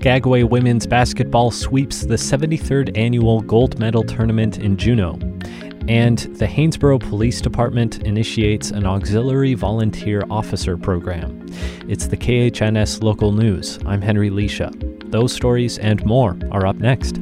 Skagway women's basketball sweeps the 73rd annual gold medal tournament in Juneau. And the Haynesboro Police Department initiates an auxiliary volunteer officer program. It's the KHNS Local News. I'm Henry Leisha. Those stories and more are up next.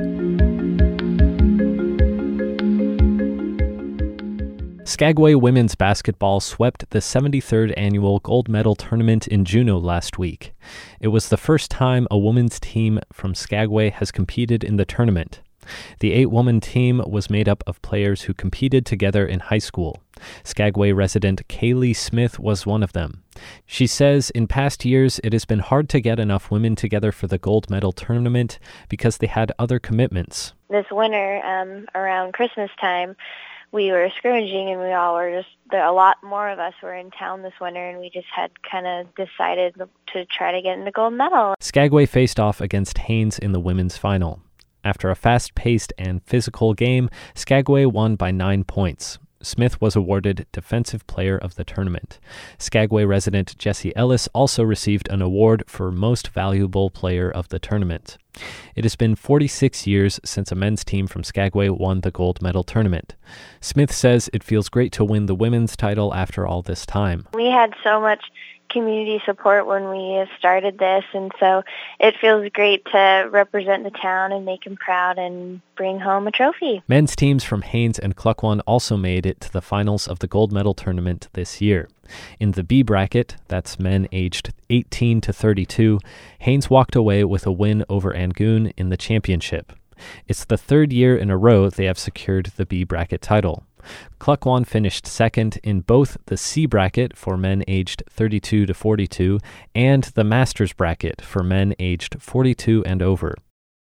Skagway women's basketball swept the 73rd annual gold medal tournament in Juneau last week. It was the first time a women's team from Skagway has competed in the tournament. The 8-woman team was made up of players who competed together in high school. Skagway resident Kaylee Smith was one of them. She says in past years it has been hard to get enough women together for the gold medal tournament because they had other commitments. This winter, around Christmas time, we were scrimmaging and we all were a lot more of us were in town this winter, and we just had kind of decided to try to get into gold medal. Skagway faced off against Haines in the women's final. After a fast-paced and physical game, Skagway won by 9 points. Smith was awarded Defensive Player of the Tournament. Skagway resident Jesse Ellis also received an award for Most Valuable Player of the Tournament. It has been 46 years since a men's team from Skagway won the gold medal tournament. Smith says it feels great to win the women's title after all this time. We had so much community support when we started this, and so it feels great to represent the town and make them proud and bring home a trophy. Men's teams from Haines and Klukwan also made it to the finals of the gold medal tournament this year. In the B bracket, that's men aged 18 to 32, Haines walked away with a win over Angoon in the championship. It's the third year in a row they have secured the B bracket title. Klukwan finished second in both the C bracket for men aged 32 to 42 and the Masters bracket for men aged 42 and over.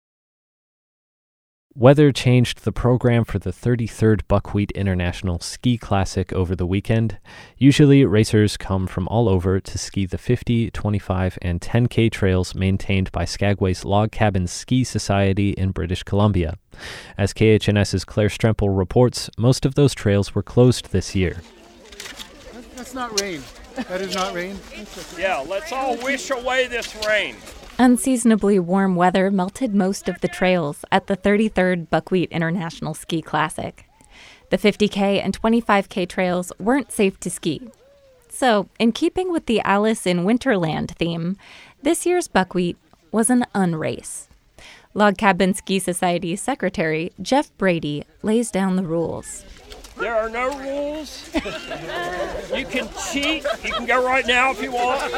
Weather changed the program for the 33rd Buckwheat International Ski Classic over the weekend. Usually, racers come from all over to ski the 50, 25, and 10K trails maintained by Skagway's Log Cabin Ski Society in British Columbia. As KHNS's Claire Strempel reports, most of those trails were closed this year. That's not rain. That is not rain. Yeah, let's all wish away this rain. Unseasonably warm weather melted most of the trails at the 33rd Buckwheat International Ski Classic. The 50K and 25K trails weren't safe to ski. So, in keeping with the Alice in Winterland theme, this year's Buckwheat was an unrace. Log Cabin Ski Society Secretary Jeff Brady lays down the rules. There are no rules. You can cheat. You can go right now if you want.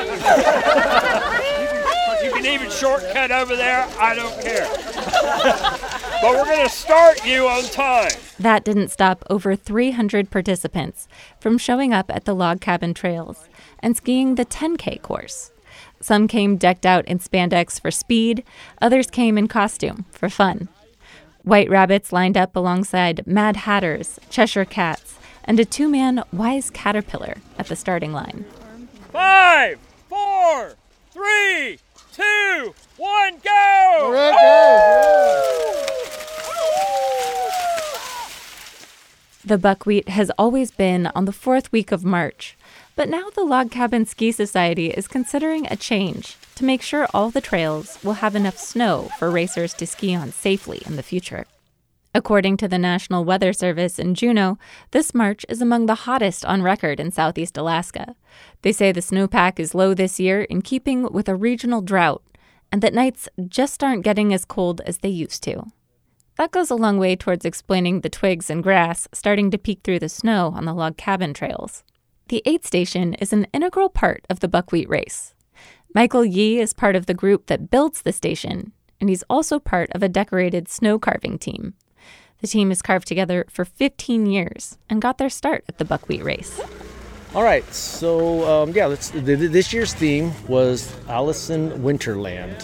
You can even shortcut over there. I don't care. But we're going to start you on time. That didn't stop over 300 participants from showing up at the Log Cabin Trails and skiing the 10K course. Some came decked out in spandex for speed. Others came in costume for fun. White rabbits lined up alongside Mad Hatters, Cheshire Cats, and a 2-man Wise Caterpillar at the starting line. 5, 4, 3, 2, 1, go! All right, go! The Buckwheat has always been on the 4th week of March, but now the Log Cabin Ski Society is considering a change to make sure all the trails will have enough snow for racers to ski on safely in the future. According to the National Weather Service in Juneau, this March is among the hottest on record in southeast Alaska. They say the snowpack is low this year in keeping with a regional drought, and that nights just aren't getting as cold as they used to. That goes a long way towards explaining the twigs and grass starting to peek through the snow on the log cabin trails. The aid station is an integral part of the Buckwheat race. Michael Yee is part of the group that builds the station, and he's also part of a decorated snow carving team. The team has carved together for 15 years and got their start at the Buckwheat race. All right, so this year's theme was Alice in Winterland.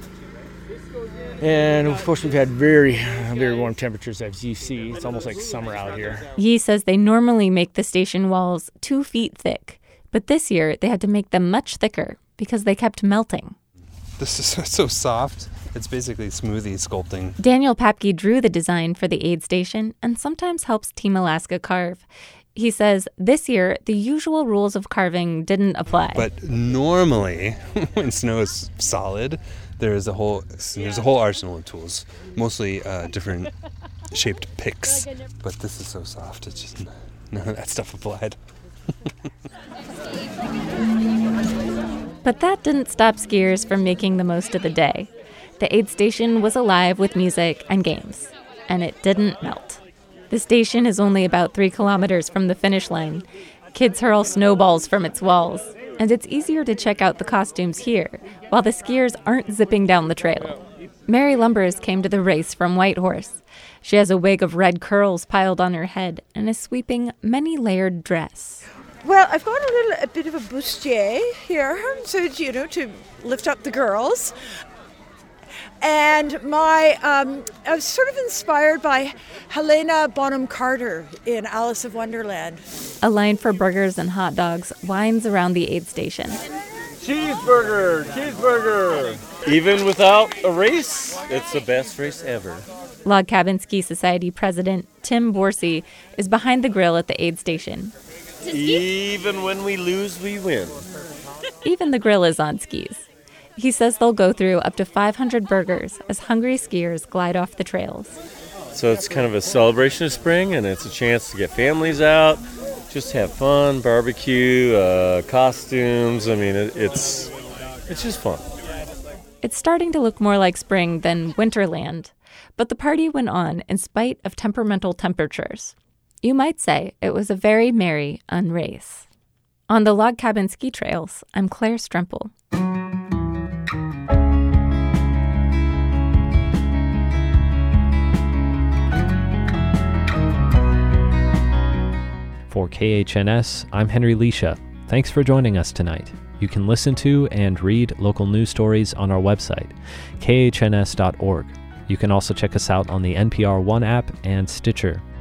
And of course, we've had very, very warm temperatures, as you see. It's almost like summer out here. Yee says they normally make the station walls 2 feet thick, but this year they had to make them much thicker because they kept melting. This is so soft. It's basically smoothie sculpting. Daniel Papke drew the design for the aid station and sometimes helps Team Alaska carve. He says this year, the usual rules of carving didn't apply. But normally, when snow is solid, There's a whole arsenal of tools, mostly different shaped picks. But this is so soft, it's just none of that stuff applied. But that didn't stop skiers from making the most of the day. The aid station was alive with music and games, and it didn't melt. The station is only about 3 kilometers from the finish line. Kids hurl snowballs from its walls, and it's easier to check out the costumes here, while the skiers aren't zipping down the trail. Mary Lumbers came to the race from Whitehorse. She has a wig of red curls piled on her head and a sweeping, many-layered dress. Well, I've got a bit of a bustier here, so to lift up the girls. And I was sort of inspired by Helena Bonham Carter in Alice of Wonderland. A line for burgers and hot dogs winds around the aid station. Cheeseburger! Even without a race, it's the best race ever. Log Cabin Ski Society President Tim Borsey is behind the grill at the aid station. Even when we lose, we win. Even the grill is on skis. He says they'll go through up to 500 burgers as hungry skiers glide off the trails. So it's kind of a celebration of spring, and it's a chance to get families out, just have fun, barbecue, costumes. I mean, it's just fun. It's starting to look more like spring than Winterland, but the party went on in spite of temperamental temperatures. You might say it was a very merry unrace. On the Log Cabin Ski Trails, I'm Claire Stremple. For KHNS, I'm Henry Leisha. Thanks for joining us tonight. You can listen to and read local news stories on our website, khns.org. You can also check us out on the NPR One app and Stitcher.